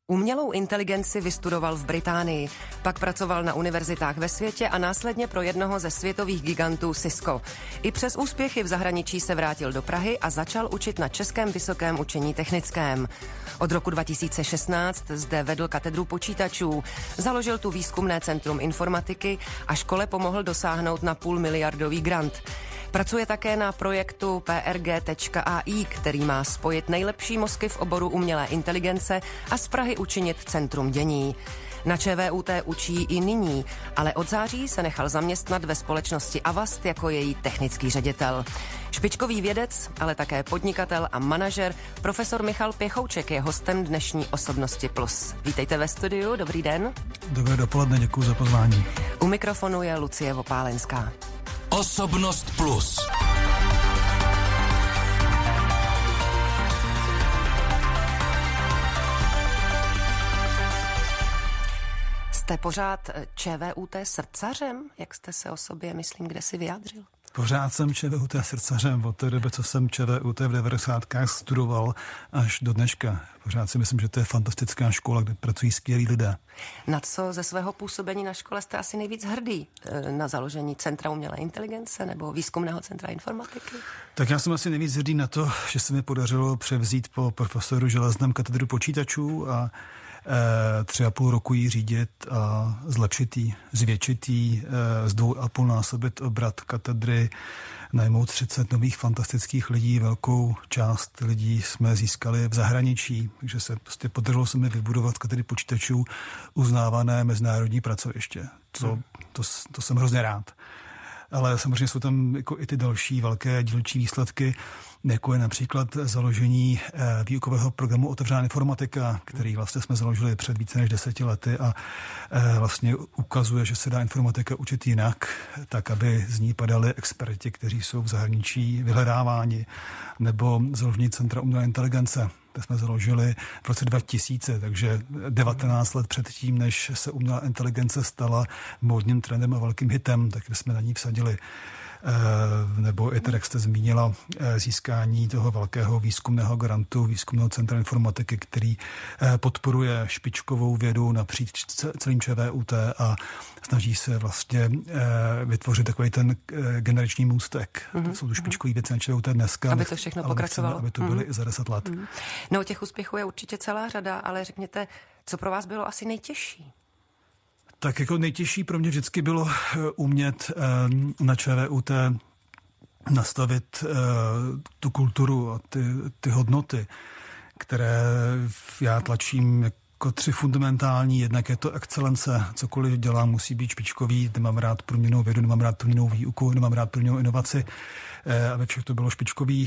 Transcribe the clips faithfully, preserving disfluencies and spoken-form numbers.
Umělou inteligenci vystudoval v Británii, pak pracoval na univerzitách ve světě a následně pro jednoho ze světových gigantů Cisco. I přes úspěchy v zahraničí se vrátil do Prahy a začal učit na Českém vysokém učení technickém. Od roku dva tisíce šestnáct zde vedl katedru počítačů, založil tu výzkumné centrum informatiky a škole pomohl dosáhnout na půlmiliardový grant. Pracuje také na projektu P R G tečka A I, který má spojit nejlepší mozky v oboru umělé inteligence a z Prahy učinit centrum dění. Na ČVUT učí i nyní, ale od září se nechal zaměstnat ve společnosti Avast jako její technický ředitel. Špičkový vědec, ale také podnikatel a manažer, profesor Michal Pěchouček je hostem dnešní Osobnosti Plus. Vítejte ve studiu, dobrý den. Dobré dopoledne, děkuji za pozvání. U mikrofonu je Lucie Vopálenská. Osobnost Plus. Jste pořád ČVUT srdcařem? Jak jste se o sobě, myslím, kde si vyjádřil? Pořád jsem ČVUT srdcařem od té doby, co jsem ČVUT v devadesátkách studoval až do dneška. Pořád si myslím, že to je fantastická škola, kde pracují skvělí lidé. Na co ze svého působení na škole jste asi nejvíc hrdý? Na založení Centra umělé inteligence nebo Výzkumného centra informatiky? Tak já jsem asi nejvíc hrdý na to, že se mi podařilo převzít po profesoru Železném katedru počítačů a e, tři a půl roku ji řídit a zlepšit ji, zvětšit ji, e, z dvou a půl násobit obrat katedry, najmout třicet nových fantastických lidí, velkou část lidí jsme získali v zahraničí, takže se prostě podařilo se mi vybudovat katedry počítačů uznávané mezinárodní pracoviště. To, to, to jsem hrozně rád. Ale samozřejmě jsou tam jako i ty další velké dílčí výsledky, jako je například založení výukového programu Otevřená informatika, který vlastně jsme založili před více než deseti lety a vlastně ukazuje, že se dá informatika učit jinak, tak aby z ní padali experti, kteří jsou v zahraničí vyhledáváni, nebo založení Centra umělé inteligence. To jsme založili v roce dva tisíce, takže devatenáct let předtím, než se umělá inteligence stala módním trendem a velkým hitem, tak jsme na ní vsadili. Nebo i tedy, jak jste zmínila, získání toho velkého výzkumného grantu Výzkumného centra informatiky, který podporuje špičkovou vědu napříč celým ČVUT a snaží se vlastně vytvořit takový ten generační můstek. Mm-hmm. To jsou tu špičkový věci na ČVUT dneska. Aby to všechno pokračovalo. Aby to byly mm-hmm. i za deset let. Mm-hmm. No, těch úspěchů je určitě celá řada, ale řekněte, co pro vás bylo asi nejtěžší? Tak jako nejtěžší pro mě vždycky bylo umět na ČVUT nastavit tu kulturu a ty, ty hodnoty, které já tlačím jako tři fundamentální. Jednak je to excelence, cokoliv dělám, musí být špičkový, nemám rád průměrnou vědu, nemám rád průměrnou výuku, nemám rád průměrnou inovaci, aby všechno to bylo špičkový.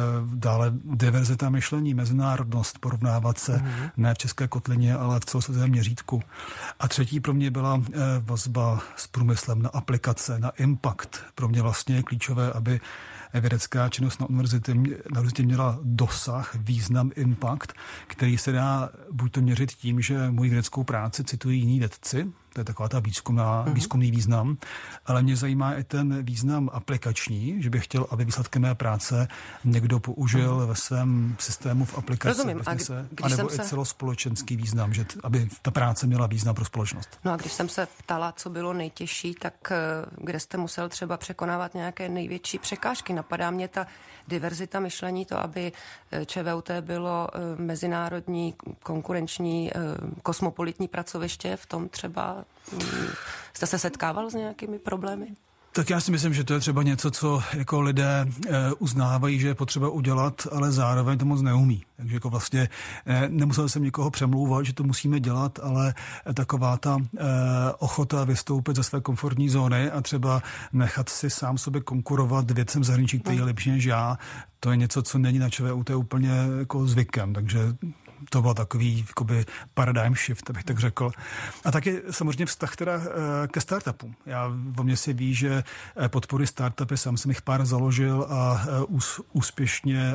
Dále diverzita myšlení, mezinárodnost, porovnávat se mm-hmm. ne v české kotlině, ale v celosvětovém měřítku. A třetí pro mě byla vazba s průmyslem na aplikace, na impact. Pro mě vlastně je klíčové, aby vědecká činnost na univerzitě, na univerzitě měla dosah, význam, impact, který se dá buď to měřit tím, že moji vědeckou práci citují jiní vědci, to je taková ta výzkumná, mm-hmm. výzkumný význam, ale mě zajímá i ten význam aplikační, že bych chtěl, aby výsledky mé práce někdo použil mm-hmm. ve svém systému v aplikaci. Rozumím. A se, anebo i se... celospolečenský význam, že t, aby ta práce měla význam pro společnost. No a když jsem se ptala, co bylo nejtěžší, tak kde jste musel třeba překonávat nějaké největší překážky? Napadá mě ta diverzita myšlení, to, aby ČVUT bylo mezinárodní, konkurenční, kosmopolitní pracoviště, v tom třeba jste se setkával s nějakými problémy? Tak já si myslím, že to je třeba něco, co jako lidé e, uznávají, že je potřeba udělat, ale zároveň to moc neumí. Takže jako vlastně e, nemusel jsem někoho přemlouvat, že to musíme dělat, ale taková ta e, ochota vystoupit ze své komfortní zóny a třeba nechat si sám sobě konkurovat věcem zahraničí, který je lepší než já, to je něco, co není na ČVUT úplně jako zvykem, takže to byl takový jakoby paradigm shift, abych tak řekl. A taky samozřejmě vztah teda ke startupům. Já o mě si ví, že podpory startupy, sám jsem jich pár založil a ús, úspěšně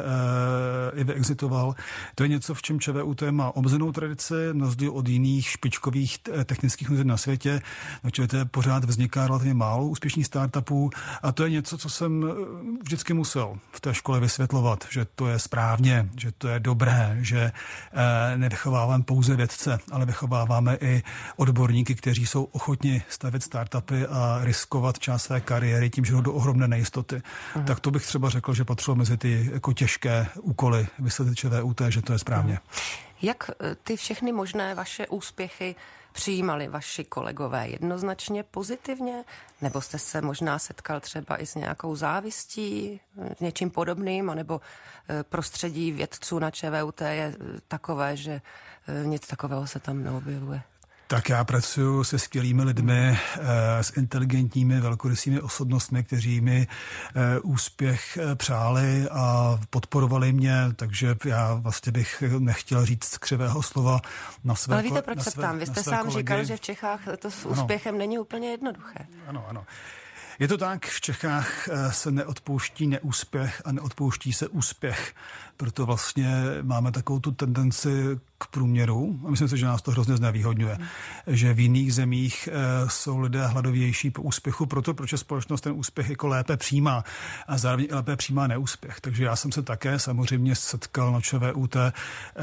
i vyexitoval. To je něco, v čem ČVUT má omezenou tradici, na rozdíl od jiných špičkových technických univerzit na světě. Na ČVUT pořád vzniká relativně málo úspěšných startupů a to je něco, co jsem vždycky musel v té škole vysvětlovat, že to je správně, že to je dobré, že nevychováváme pouze vědce, ale vychováváme i odborníky, kteří jsou ochotni stavět startupy a riskovat část své kariéry tím, že jdou do ohromné nejistoty. Uh-huh. Tak to bych třeba řekl, že patřilo mezi ty jako těžké úkoly vysvětlit ČVUT, že to je správně. Uh-huh. Jak ty všechny možné vaše úspěchy přijímali vaši kolegové? Jednoznačně pozitivně? Nebo jste se možná setkal třeba i s nějakou závistí, něčím podobným, anebo prostředí vědců na ČVUT je takové, že nic takového se tam neobjevuje? Tak já pracuji se skvělými lidmi, s inteligentními, velkorysými osobnostmi, kteří mi úspěch přáli a podporovali mě, takže já vlastně bych nechtěl říct křivého slova na své. Ale víte, proč se ptám? Vy jste sám kolegy. Říkal, že v Čechách to s úspěchem ano. není úplně jednoduché. Ano, ano. Je to tak, v Čechách se neodpouští neúspěch a neodpouští se úspěch. Proto vlastně máme takovou tu tendenci k průměru a myslím si, že nás to hrozně znevýhodňuje. Hmm. Že v jiných zemích e, jsou lidé hladovější po úspěchu, proto proč společnost ten úspěch jako lépe přijímá a zároveň lépe přijímá neúspěch. Takže já jsem se také samozřejmě setkal na ČVUT e,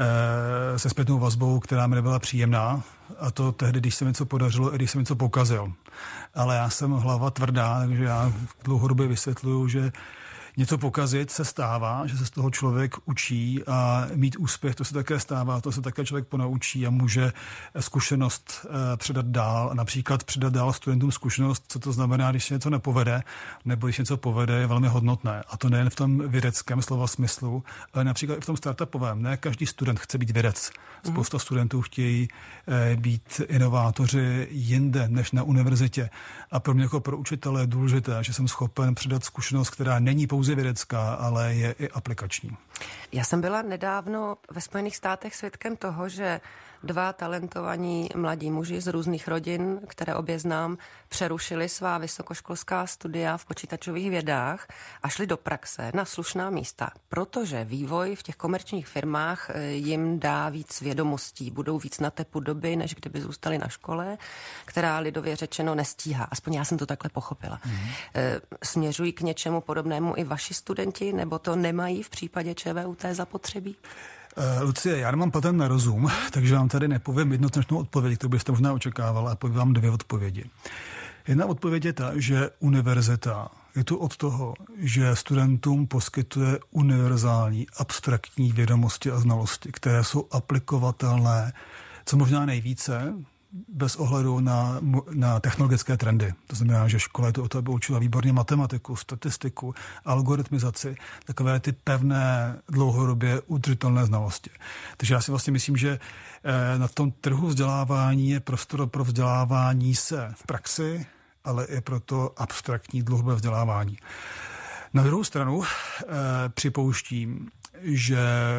se zpětnou vazbou, která mi nebyla příjemná. A to tehdy, když se mi něco podařilo, i když jsem něco pokazil. Ale já jsem hlava tvrdá, takže já dlouhodobě vysvětluju, že něco pokazit se stává, že se z toho člověk učí a mít úspěch, to se také stává, to se také člověk ponaučí a může zkušenost předat dál. Například předat dál studentům zkušenost, co to znamená, když se něco nepovede, nebo když něco povede, je velmi hodnotné. A to nejen v tom vědeckém slova smyslu, ale například i v tom startupovém. Ne každý student chce být vědec. Spousta mm. studentů chtějí být inovátoři jinde než na univerzitě. A pro mě jako pro učitele je důležité, že jsem schopen předat zkušenost, která není pouze vědecká, ale je i aplikační. Já jsem byla nedávno ve Spojených státech svědkem toho, že dva talentovaní mladí muži z různých rodin, které obě znám, přerušili svá vysokoškolská studia v počítačových vědách a šli do praxe na slušná místa, protože vývoj v těch komerčních firmách jim dá víc vědomostí, budou víc na tepu doby, než kdyby zůstali na škole, která lidově řečeno nestíhá. Aspoň já jsem to takhle pochopila. Mm-hmm. Směřují k něčemu podobnému i vaši studenti, nebo to nemají v případě ČVUT zapotřebí? Uh, Lucie, já nemám patent na rozum, takže vám tady nepovím jednoznačnou odpověď, kterou byste možná očekávala, a povím vám dvě odpovědi. Jedna odpověď je ta, že univerzita je tu od toho, že studentům poskytuje univerzální, abstraktní vědomosti a znalosti, které jsou aplikovatelné co možná nejvíce, bez ohledu na, na technologické trendy. To znamená, že škola je to o to, aby učila výborně matematiku, statistiku, algoritmizaci, takové ty pevné, dlouhodobě udržitelné znalosti. Takže já si vlastně myslím, že na tom trhu vzdělávání je prostor pro vzdělávání se v praxi, ale i pro to abstraktní dlouhodobé vzdělávání. Na druhou stranu eh, připouštím, že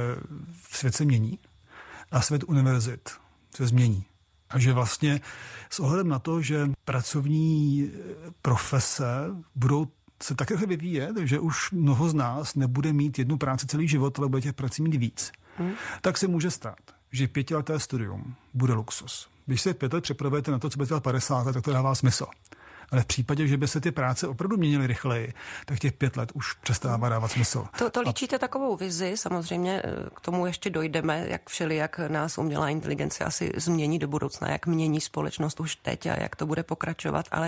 svět se mění a svět univerzit se změní. A že vlastně s ohledem na to, že pracovní profese budou se tak vyvíjet, že už mnoho z nás nebude mít jednu práci celý život, ale bude těch prací mít víc, hmm. tak se může stát, že pětileté studium bude luxus. Když se pět let připravujete na to, co bude dělat padesát let, tak to dává smysl. Ale v případě, že by se ty práce opravdu měnily rychleji, tak těch pět let už přestává dávat smysl. To, to líčíte takovou vizi, samozřejmě k tomu ještě dojdeme, jak všeli, jak nás umělá inteligence asi změní do budoucna, jak mění společnost už teď a jak to bude pokračovat, ale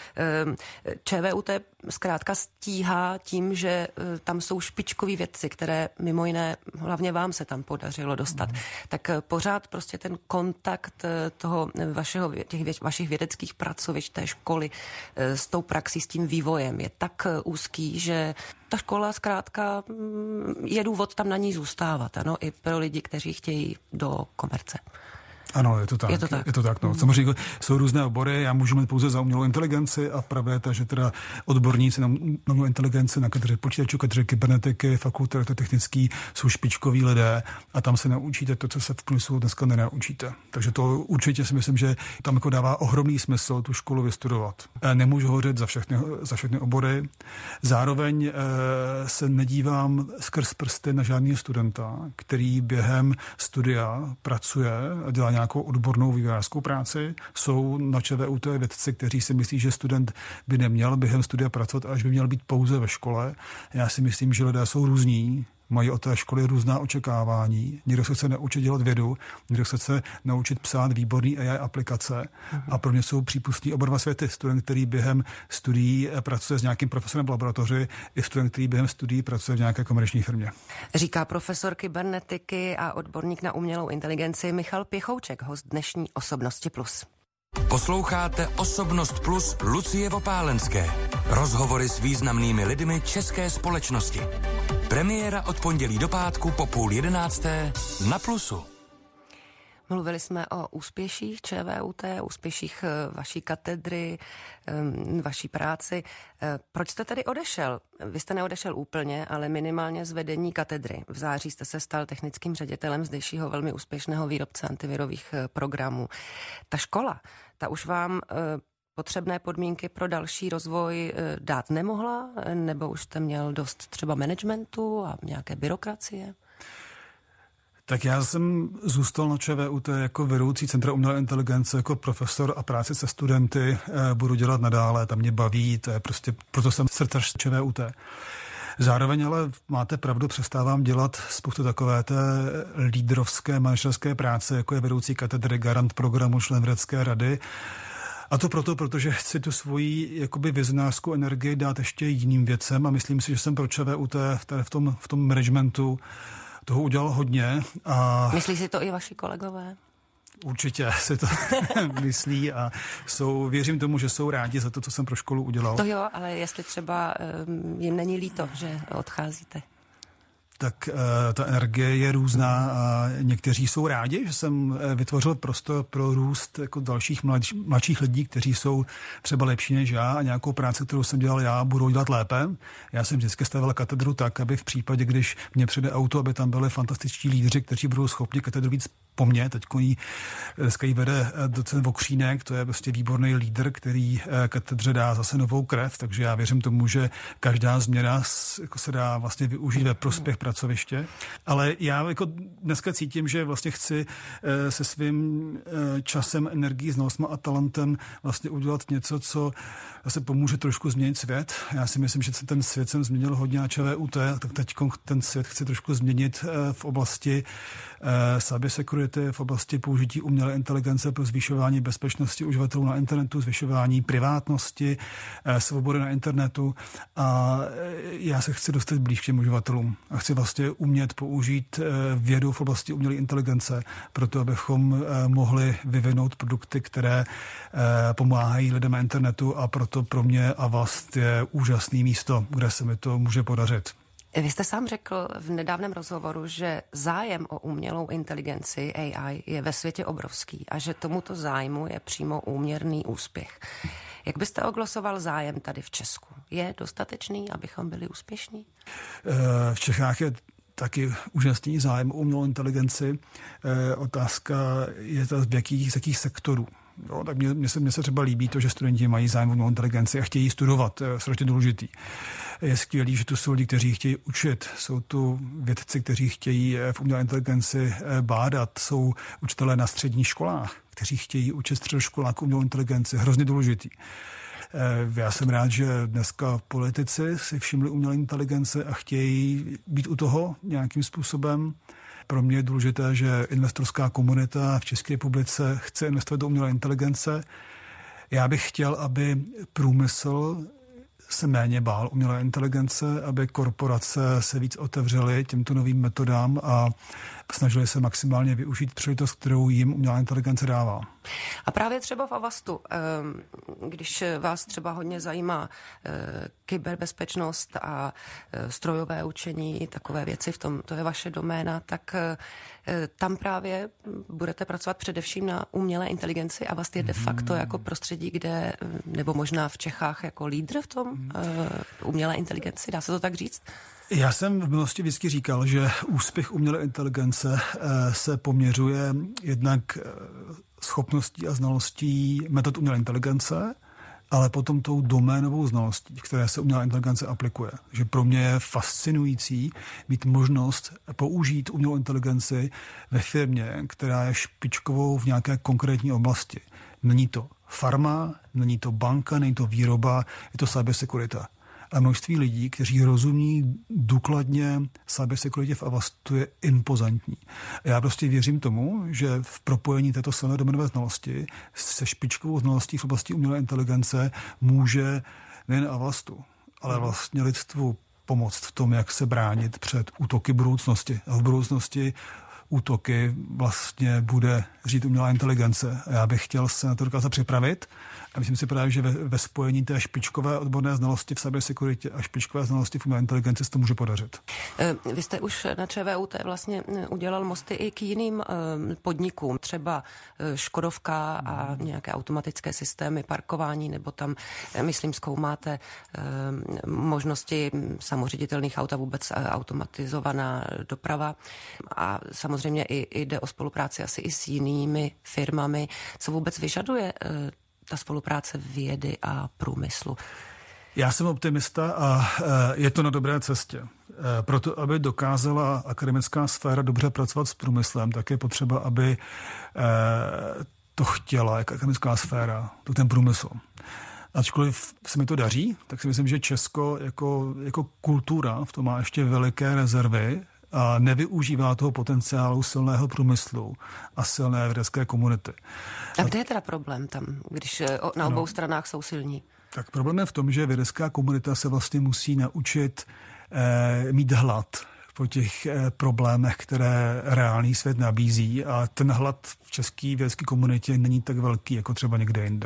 ČVUT zkrátka stíhá tím, že tam jsou špičkoví vědci, které mimo jiné, hlavně vám se tam podařilo dostat. Mm. Tak pořád prostě ten kontakt toho vašeho, těch vašich vědeckých pracovišť té školy s tou praxí, s tím vývojem je tak úzký, že ta škola zkrátka je důvod tam na ní zůstávat, ano, i pro lidi, kteří chtějí do komerce. Ano, je to tak. Je to tak. Je to tak no. Samozřejmě jsou různé obory, já můžu mít pouze za umělou inteligenci a pravda je ta, že teda odborníci na umělou inteligenci, na katedře počítačů, katedře kybernetiky, fakulty elektrotechnický jsou špičkoví lidé a tam se naučíte to, co se v průmyslu dneska nenaučíte. Takže to určitě si myslím, že tam jako dává ohromný smysl tu školu vystudovat. Nemůžu hovořit za všechny, za všechny obory. Zároveň e, se nedívám skrz prsty na žádného studenta, který během studia pracuje a dělá nějakou odbornou vývojářskou práci. Jsou na ČVUT vědci, kteří si myslí, že student by neměl během studia pracovat, až by měl být pouze ve škole. Já si myslím, že lidé jsou různí, mají od té školy různá očekávání. Někdo se chce naučit dělat vědu, někdo se chce naučit psát výborný A I aplikace mm-hmm. a pro mě jsou přípustní oba dva světy. Student, který během studií pracuje s nějakým profesorem v laboratoři, i student, který během studií pracuje v nějaké komerční firmě. Říká profesor kybernetiky a odborník na umělou inteligenci Michal Pěchouček, host dnešní Osobnosti plus. Posloucháte Osobnost plus Lucie Vopálenské. Rozhovory s významnými lidmi české společnosti. Premiéra od pondělí do pátku po půl jedenácté na Plusu. Mluvili jsme o úspěších ČVUT, úspěších vaší katedry, vaší práci. Proč jste tedy odešel? Vy jste neodešel úplně, ale minimálně z vedení katedry. V září jste se stal technickým ředitelem zdejšího velmi úspěšného výrobce antivirových programů. Ta škola, ta už vám potřebné podmínky pro další rozvoj dát nemohla? Nebo už jste měl dost třeba managementu a nějaké byrokracie? Tak já jsem zůstal na ČVUT jako vedoucí Centra umělé inteligence, jako profesor a práci se studenty budu dělat nadále, tam mě baví, to je prostě, proto jsem srdcař ČVUT. Zároveň ale máte pravdu, přestávám dělat spoustu takové té lídrovské manažerské práce, jako je vedoucí katedry, garant programu, člen vědecké rady. A to proto, protože chci tu svoji jakoby vizionářskou energii dát ještě jiným věcem a myslím si, že jsem pro ČVUT v tom, v tom managementu toho udělal hodně. A myslí si to i vaši kolegové? Určitě si to myslí a jsou, věřím tomu, že jsou rádi za to, co jsem pro školu udělal. To jo, ale jestli třeba um, jim není líto, že odcházíte. Tak uh, ta energie je různá a někteří jsou rádi, že jsem vytvořil prostor pro růst jako dalších mladš, mladších lidí, kteří jsou třeba lepší než já a nějakou práci, kterou jsem dělal já, budou dělat lépe. Já jsem vždycky stavil katedru tak, aby v případě, když mě přijde auto, aby tam byli fantastičtí lídři, kteří budou schopni katedru víc po mně. Teď jí, dneska jí vede docent Vokřínek, to je prostě výborný lídr, který katedře dá zase novou krev, takže já věřím tomu, že každá změna jako se dá vlastně využít ve prospěch pracoviště. Ale já jako dneska cítím, že vlastně chci se svým časem, energií, znalostmi a talentem vlastně udělat něco, co zase pomůže trošku změnit svět. Já si myslím, že ten svět jsem změnil hodně na ČVUT, tak teď ten svět chci trošku změnit v oblasti cybersecurity, v oblasti použití umělé inteligence pro zvyšování bezpečnosti uživatelů na internetu, zvyšování privátnosti, svobody na internetu a já se chci dostat blíž k těm uživatelům a chci vlastně umět použít vědu v oblasti umělé inteligence, proto abychom mohli vyvinout produkty, které pomáhají lidem na internetu a proto pro mě Avast je úžasné místo, kde se mi to může podařit. Vy jste sám řekl v nedávném rozhovoru, že zájem o umělou inteligenci A I je ve světě obrovský a že tomuto zájmu je přímo úměrný úspěch. Jak byste oglosoval zájem tady v Česku? Je dostatečný, abychom byli úspěšní? V Čechách je taky úžasný zájem o umělou inteligenci. Otázka je to z jakých, z jakých sektorů. Jo, tak mně, mně, se, mně se třeba líbí to, že studenti mají zájem o umělou inteligenci a chtějí studovat. To je strašně důležitý. Je skvělý, že tu jsou lidi, kteří chtějí učit. Jsou tu vědci, kteří chtějí v umělé inteligenci bádat. Jsou učitelé na středních školách, kteří chtějí učit středoškoláků umělou inteligenci. Hrozně důležitý. Já jsem rád, že dneska politici si všimli umělé inteligence a chtějí být u toho nějakým způsobem. Pro mě je důležité, že investorská komunita v České republice chce investovat do umělé inteligence. Já bych chtěl, aby průmysl se méně bál umělé inteligence, aby korporace se víc otevřely těmto novým metodám a snažili se maximálně využít příležitost, kterou jim umělá inteligence dává. A právě třeba v Avastu, když vás třeba hodně zajímá kyberbezpečnost a strojové učení, takové věci, v tom to je vaše doména, tak tam právě budete pracovat především na umělé inteligenci. Avast je de facto jako prostředí, kde, nebo možná v Čechách jako lídr v tom umělé inteligenci, dá se to tak říct? Já jsem v minulosti vždycky říkal, že úspěch umělé inteligence se poměřuje jednak schopností a znalostí metod umělé inteligence, ale potom tou doménovou znalostí, které se umělá inteligence aplikuje. Že pro mě je fascinující mít možnost použít umělou inteligenci ve firmě, která je špičkovou v nějaké konkrétní oblasti. Není to farma, není to banka, není to výroba, je to cybersecurity. a množství lidí, kteří rozumí důkladně cybersecurity v Avastu, je impozantní. Já prostě věřím tomu, že v propojení této silné domenové znalosti se špičkovou znalostí v oblasti umělé inteligence může nejen Avastu, ale vlastně lidstvu pomoct v tom, jak se bránit před útoky budoucnosti. A v budoucnosti útoky vlastně bude řídit umělá inteligence. A já bych chtěl se na to dokázat připravit. A myslím si právě, že ve, ve spojení té špičkové odborné znalosti v cybersecurity a špičkové znalosti v umělé inteligenci se to může podařit. Vy jste už na ČVUT vlastně udělal mosty i k jiným podnikům, třeba Škodovka a nějaké automatické systémy parkování, nebo tam, myslím, zkoumáte možnosti samoředitelných aut a vůbec automatizovaná doprava. A samozřejmě i jde o spolupráci asi i s jinými firmami. Co vůbec vyžaduje ta spolupráce vědy a průmyslu? Já jsem optimista a je to na dobré cestě. Proto, aby dokázala akademická sféra dobře pracovat s průmyslem, tak je potřeba, aby to chtěla jak akademická sféra, to ten průmysl. Ačkoliv se mi to daří, tak si myslím, že Česko jako, jako kultura v tom má ještě veliké rezervy a nevyužívá toho potenciálu silného průmyslu a silné vědecké komunity. A kde je teda problém tam, když na obou no, stranách jsou silní? Tak problém je v tom, že vědecká komunita se vlastně musí naučit eh, mít hlad po těch eh, problémech, které reálný svět nabízí, a ten hlad v české vědecké komunitě není tak velký, jako třeba někde jinde.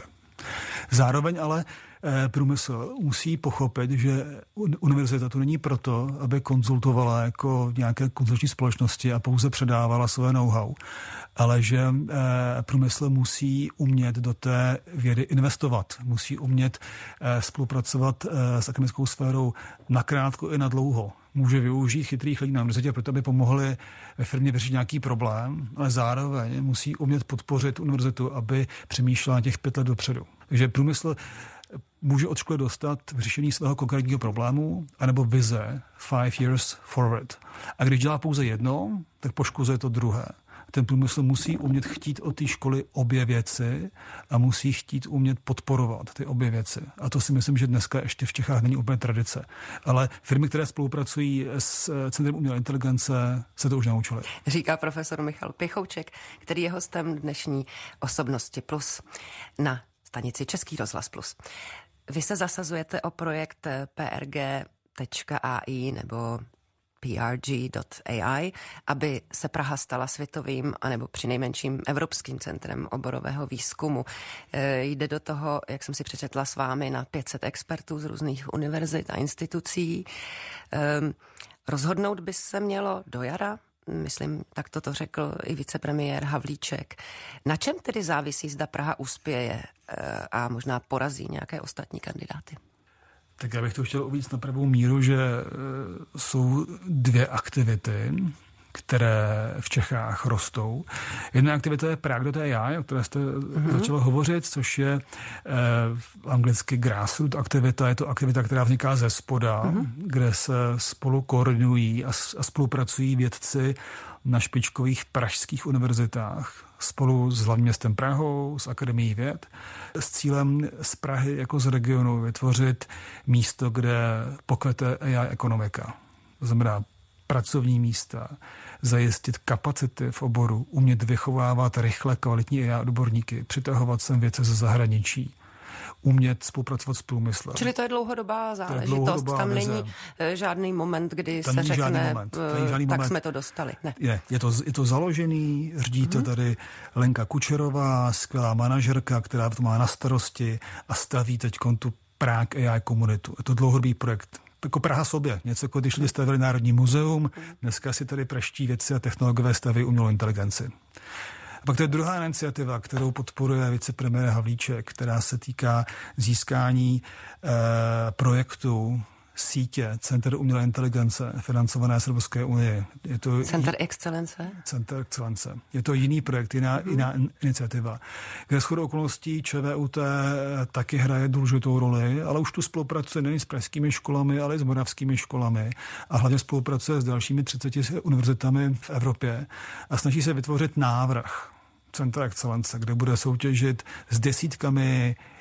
Zároveň ale průmysl musí pochopit, že univerzita tu není proto, aby konzultovala jako nějaké konzultační společnosti a pouze předávala své know-how, ale že průmysl musí umět do té vědy investovat, musí umět spolupracovat s akademickou sférou nakrátko i na dlouho. Může využít chytrých lidí na univerzitě, proto aby pomohli ve firmě vyřešit nějaký problém, ale zároveň musí umět podpořit univerzitu, aby přemýšlela těch pět let dopředu. Takže průmysl může od školy dostat v řešení svého konkrétního problému anebo vize five years forward. A když dělá pouze jedno, tak poškozuje to druhé. Ten průmysl musí umět chtít od té školy obě věci a musí chtít umět podporovat ty obě věci. A to si myslím, že dneska ještě v Čechách není úplně tradice. Ale firmy, které spolupracují s Centrem umělé inteligence, se to už naučily. Říká profesor Michal Pěchouček, který je hostem dnešní Osobnosti plus na stanici Český rozhlas plus. Vy se zasazujete o projekt P R G tečka A I nebo P R G tečka A I, aby se Praha stala světovým anebo přinejmenším evropským centrem oborového výzkumu. E, jde do toho, jak jsem si přečetla s vámi, na pět set expertů z různých univerzit a institucí. E, rozhodnout by se mělo do jara? Myslím, tak to řekl i vicepremiér Havlíček. Na čem tedy závisí, zda Praha uspěje a možná porazí nějaké ostatní kandidáty? Tak já bych to chtěl uvést na pravou míru, že jsou dvě aktivity, které v Čechách rostou. Jedna aktivita je Prague tečka A I, o které jste uh-huh. začala hovořit, což je eh, anglicky grassroot aktivita. Je to aktivita, která vzniká ze spoda, uh-huh. kde se spolu koordinují a, a spolupracují vědci na špičkových pražských univerzitách spolu s hlavním městem Prahou, s Akademií věd, s cílem z Prahy jako z regionu vytvořit místo, kde pokvete A I ekonomika. To znamená pracovní místa, zajistit kapacity v oboru, umět vychovávat rychle kvalitní A I odborníky, přitahovat sem vědce ze zahraničí, umět spolupracovat s průmyslem. Čili to je dlouhodobá záležitost. Je dlouhodobá Tam vize. Není žádný moment, kdy Tam se řekne, moment. tak moment. Jsme to dostali. Ne. Je, je, to, je to založený, řídí to hmm. tady Lenka Kučerová, skvělá manažerka, která to má na starosti a staví teď tu Prague A I komunitu. Je to dlouhodobý projekt. Jako Praha sobě. Něco jako když lidi stavili Národní muzeum, dneska si tady praští vědci a technologové staví umělou inteligenci. A pak to je druhá iniciativa, kterou podporuje vicepremiér Havlíček, která se týká získání eh, projektu sítě Center umělé inteligence financované z Evropské unie. Je to Center excelence? Center excelence. Je to jiný projekt, jiná, mm. jiná iniciativa, kde shodou okolností ČVUT taky hraje důležitou roli, ale už tu spolupracuje nejen s pražskými školami, ale i s moravskými školami a hlavně spolupracuje s dalšími třiceti univerzitami v Evropě a snaží se vytvořit návrh Center excelence, kde bude soutěžit s desítkami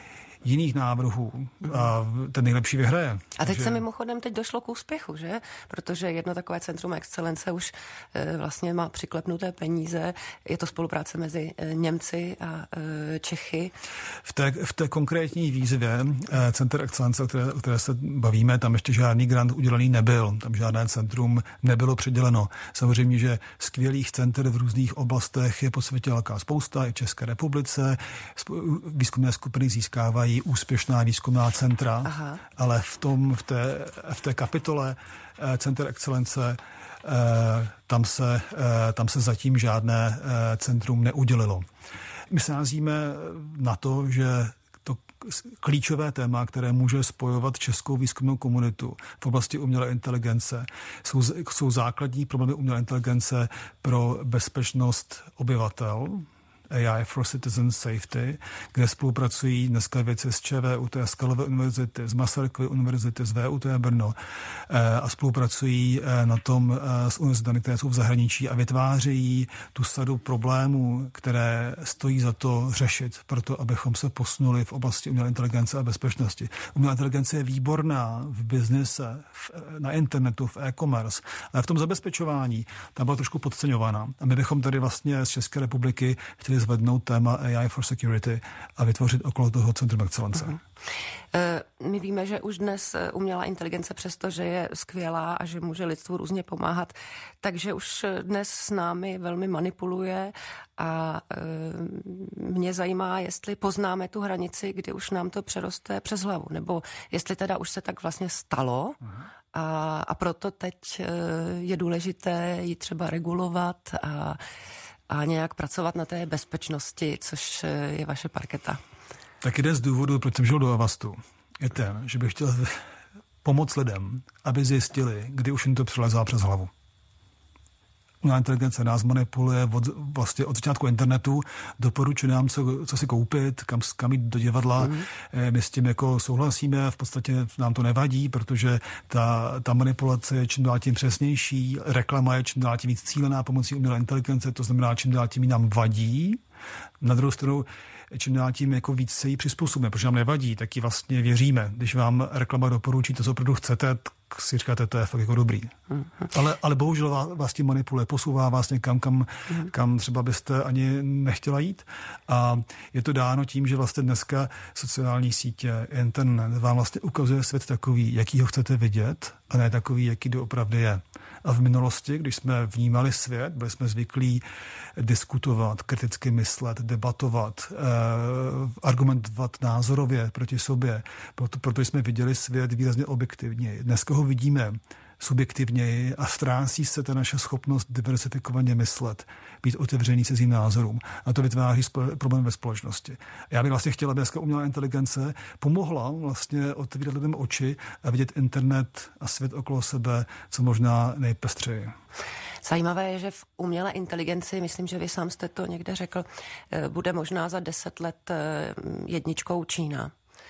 jiných návrhů a ten nejlepší vyhraje. A teď Takže... se mimochodem teď došlo k úspěchu, že? Protože jedno takové centrum excelence už e, vlastně má přiklepnuté peníze. Je to spolupráce mezi e, Němci a e, Čechy. V té, v té konkrétní výzvě e, Center excelence, o které, o které se bavíme, tam ještě žádný grant udělaný nebyl. Tam žádné centrum nebylo přiděleno. Samozřejmě, že skvělých center v různých oblastech je po světě velká spousta, i v České republice. Výzkumné skupiny získávají úspěšná výzkumná centra, Aha. ale v tom, v té, v té kapitole eh, Center excelence eh, tam, se, eh, tam se zatím žádné eh, centrum neudělilo. My se nazíme na to, že to klíčové téma, které může spojovat českou výzkumnou komunitu v oblasti umělé inteligence, jsou, jsou základní problémy umělé inteligence pro bezpečnost obyvatel, A I for Citizen Safety, kde spolupracují dneska věci z ČVUT, z Karlovy univerzity, z Masarykovy univerzity, z V U T Brno a spolupracují na tom s univerzitami, které jsou v zahraničí a vytvářejí tu sadu problémů, které stojí za to řešit, proto abychom se posunuli v oblasti umělé inteligence a bezpečnosti. Umělá inteligence je výborná v biznise, v, na internetu, v e-commerce, ale v tom zabezpečování tam byla trošku podceňována. A my bychom tady vlastně z České republiky chtěli zvednout téma A I for Security a vytvořit okolo toho Centrum excelence. Uh-huh. My víme, že už dnes umělá inteligence, přestože je skvělá a že může lidstvu různě pomáhat, takže už dnes s námi velmi manipuluje a mě zajímá, jestli poznáme tu hranici, kdy už nám to přeroste přes hlavu, nebo jestli teda už se tak vlastně stalo. Uh-huh. A, a proto teď je důležité ji třeba regulovat a a nějak pracovat na té bezpečnosti, což je vaše parketa. Tak jeden z důvodů, proč jsem žil do Avastu, je ten, že bych chtěl pomoct lidem, aby zjistili, kdy už jim to přelezá přes hlavu. Umělá inteligence nás manipuluje od, vlastně od začátku internetu, doporučuje nám, co, co si koupit, kam, kam jít do divadla. Mm. My s tím jako souhlasíme, v podstatě nám to nevadí, protože ta, ta manipulace je čím dál tím přesnější, reklama je čím dál tím víc cílená pomocí umělé inteligence, to znamená, čím dál tím nám vadí. Na druhou stranu, čím dál tím jako víc se jí přizpůsobíme, protože nám nevadí, tak ji vlastně věříme. Když vám reklama doporučí to, co opravdu chcete, tak si říkáte, to je fakt jako dobrý. Mm-hmm. Ale, ale bohužel vás, vás tím manipuluje, posouvá vás někam, kam, mm-hmm. kam třeba byste ani nechtěla jít. A je to dáno tím, že vlastně dneska sociální sítě, internet vám vlastně ukazuje svět takový, jaký ho chcete vidět, a ne takový, jaký doopravdy je. A v minulosti, když jsme vnímali svět, byli jsme zvyklí diskutovat, kriticky myslet, debatovat, eh, argumentovat názorově proti sobě, proto, proto jsme viděli svět výrazně objektivněji. Dneska ho vidíme subjektivněji a ztrácí se ta naše schopnost diversifikovaně myslet, být otevřený cizím názorům. A to vytváří spole- problém ve společnosti. Já bych vlastně chtěla, aby dneska umělá inteligence pomohla vlastně otevírat lidem oči a vidět internet a svět okolo sebe, co možná nejpestřeji. Zajímavé je, že v umělé inteligenci, myslím, že vy sám jste to někde řekl, bude možná za deset let jedničkou Čína.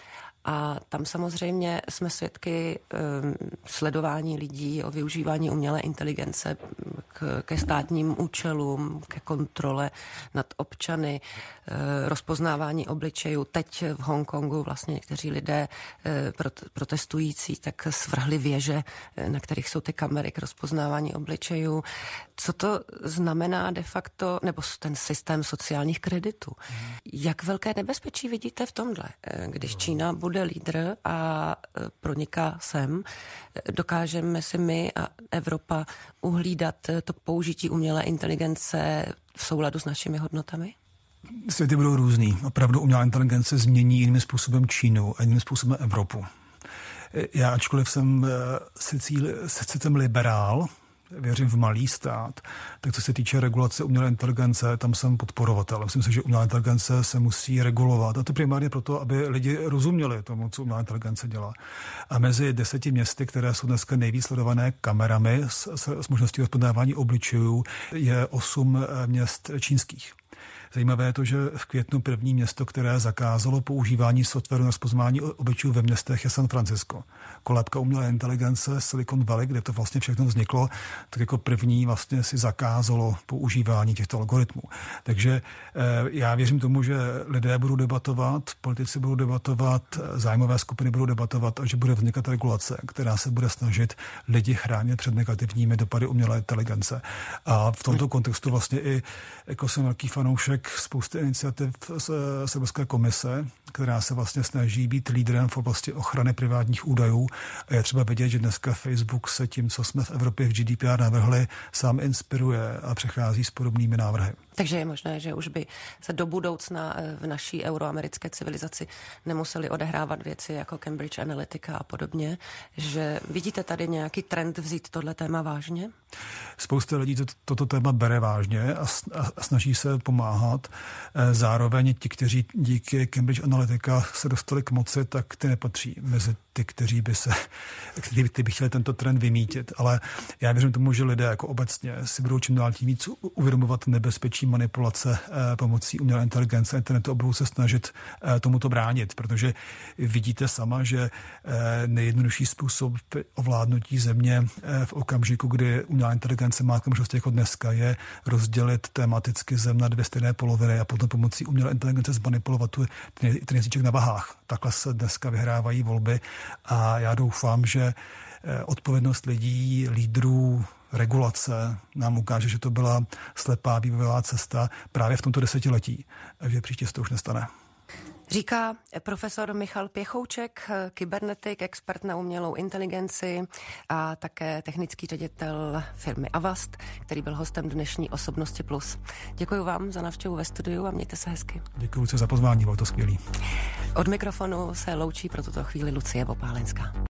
A tam samozřejmě jsme svědky um, sledování lidí o využívání umělé inteligence k, ke státním účelům, ke kontrole nad občany, uh, rozpoznávání obličejů. Teď v Hongkongu vlastně někteří lidé uh, prot, protestující tak svrhli věže, na kterých jsou ty kamery k rozpoznávání obličejů. Co to znamená de facto, nebo ten systém sociálních kreditů? Jak velké nebezpečí vidíte v tomhle, když Čína bude bude lídr a proniká sem, dokážeme si my a Evropa uhlídat to použití umělé inteligence v souladu s našimi hodnotami? Světy budou různý. Opravdu umělá inteligence změní jiným způsobem Čínu a jiným způsobem Evropu. Já, ačkoliv jsem sice liberál, věřím v malý stát, tak co se týče regulace umělé inteligence, tam jsem podporovatel. Myslím si, že umělá inteligence se musí regulovat. A to primárně proto, aby lidi rozuměli tomu, co umělá inteligence dělá. A mezi deseti městy, které jsou dneska nejvíc sledované kamerami s, s, s možností rozpoznávání obličejů, je osm měst čínských. Zajímavé je to, že v květnu první město, které zakázalo používání softwaru na rozpoznávání obličejů ve městech, je San Francisco. Kolébka umělé inteligence Silicon Valley, kde to vlastně všechno vzniklo, tak jako první vlastně si zakázalo používání těchto algoritmů. Takže já věřím tomu, že lidé budou debatovat, politici budou debatovat, zájmové skupiny budou debatovat a že bude vznikat regulace, která se bude snažit lidi chránit před negativními dopady umělé inteligence. A v tomto kontextu vlastně i jako jsem velký fanoušek spousty iniciativ z Evropské komise, která se vlastně snaží být lídrem v oblasti ochrany privátních údajů. A je třeba vidět, že dneska Facebook se tím, co jsme v Evropě v G D P R navrhli, sám inspiruje a přechází s podobnými návrhy. Takže je možné, že už by se do budoucna v naší euroamerické civilizaci nemuseli odehrávat věci jako Cambridge Analytica a podobně, že vidíte tady nějaký trend vzít tohle téma vážně? Spousta lidí to, toto téma bere vážně a, a snaží se pomáhat. Zároveň ti, kteří díky Cambridge Analytica se dostali k moci, tak ty nepatří mezi ty, kteří by se, kteří by chtěli tento trend vymítit. Ale já věřím tomu, že lidé jako obecně si budou čím dál tím víc uvědomovat nebezpečí manipulace eh, pomocí umělé inteligence internetu a budou se snažit eh, tomuto bránit, protože vidíte sama, že eh, nejjednodušší způsob ovládnutí země eh, v okamžiku, kdy umělá inteligence má možnosti jako dneska, je rozdělit tematicky zem na dvě stejné poloviny a potom pomocí umělé inteligence zmanipulovat tu, ten, ten jazyček na vahách. Takhle se dneska vyhrávají volby a já doufám, že eh, odpovědnost lidí, lídrů, regulace nám ukáže, že to byla slepá vývojová cesta právě v tomto desetiletí, že příště se to už nestane. Říká profesor Michal Pěchouček, kybernetik, expert na umělou inteligenci a také technický ředitel firmy Avast, který byl hostem dnešní Osobnosti plus. Děkuji vám za návštěvu ve studiu a mějte se hezky. Děkuji za pozvání, bylo to skvělý. Od mikrofonu se loučí pro tuto chvíli Lucie Vopálenská.